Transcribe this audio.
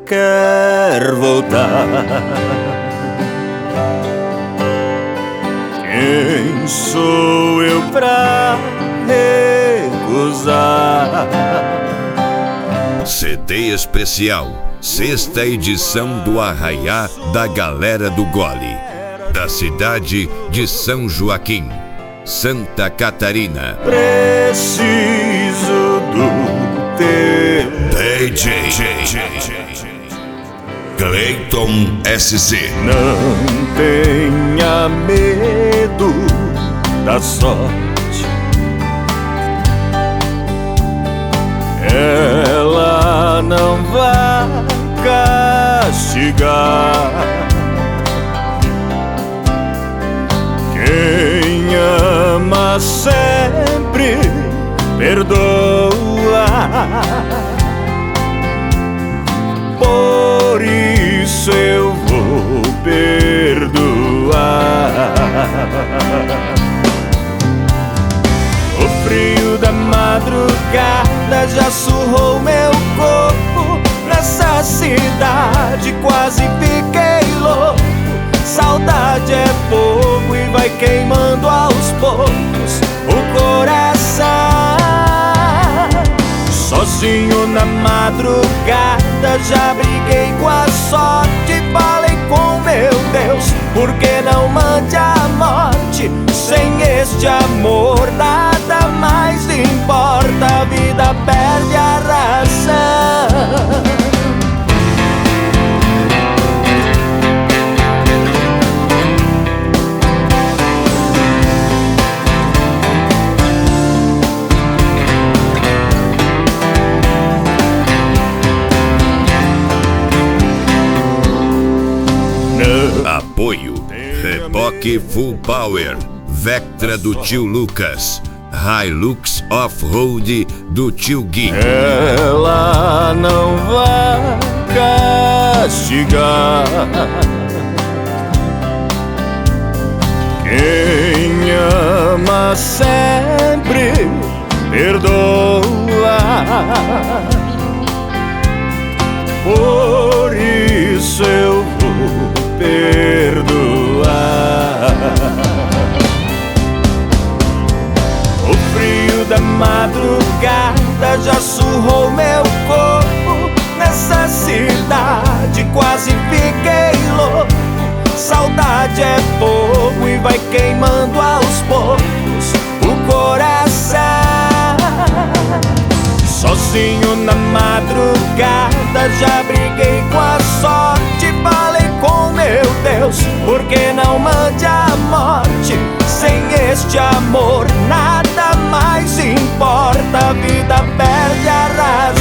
quer voltar. Quem sou eu pra recusar? CD especial, sexta edição do Arraiá da Galera do Gole, da cidade de São Joaquim, Santa Catarina. Preciso do teu DJ Cleiton SC. Não tenha medo da sorte, ela não vai castigar. Quem ama sempre perdoa, por isso eu vou perdoar. O frio da madrugada já surrou meu corpo. Nessa cidade quase fiquei louco. Saudade é fogo e vai queimando aos poucos o coração. Sozinho na madrugada já briguei com a sorte. Falei com meu Deus, por que não mande a morte? Sem este amor nada mais importa, a vida perde a razão. Apoio Reboque Full Power, Vectra do tio Lucas, Hilux Off-Road do tio Gui. Ela não vai castigar. Quem ama sempre perdoa, por isso eu vou perdoar. O frio da madrugada já surrou meu corpo. Nessa cidade quase fiquei louco. Saudade é fogo e vai queimando aos poucos o coração. Sozinho na madrugada já briguei com a sorte. Falei com meu Deus, por que não mande a morte? Sem este amor nada mais importa, a vida perde a razão.